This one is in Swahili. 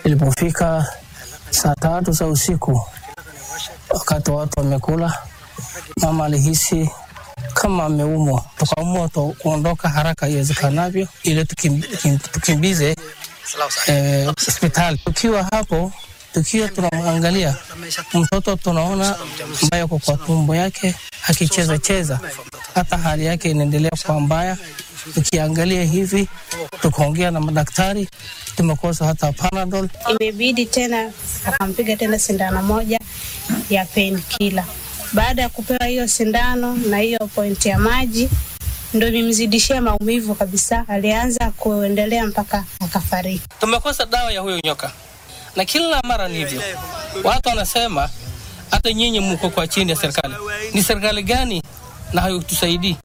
Ilipofika saa 3 za usiku, wakati watu wamekula, mama alihisi kama ameumwa. Tukaamua kuondoka haraka iwezekanavyo ili tukimbize hospitali. Tukiwa hapo, tunamwangalia mtoto, tunaona mbaya kwa tumbo yake akicheza, hata hali yake inaendelea kwa mbaya. Tukiangalia hivi, tukaongea na madaktari, tumekosa hata Panadol. Imebidi tena akampiga tena sindano moja ya painkiller. Baada ya kupewa hiyo sindano na hiyo point ya maji, ndio imemzidishia maumivu kabisa. Alianza kuendelea mpaka akafariki. Tumekosa dawa ya huyo nyoka. Na kila mara ni hivyo. Watu wanasema hata nyinyi mko kwa chini ya serikali. Ni serikali gani na hayo tusaidii?